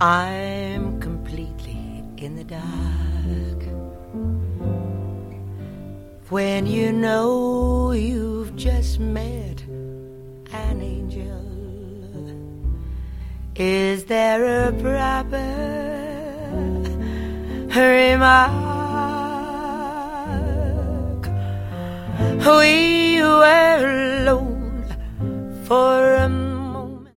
I'm completely in the dark. When you know you've just met an angel, is there a proper remark? We were alone for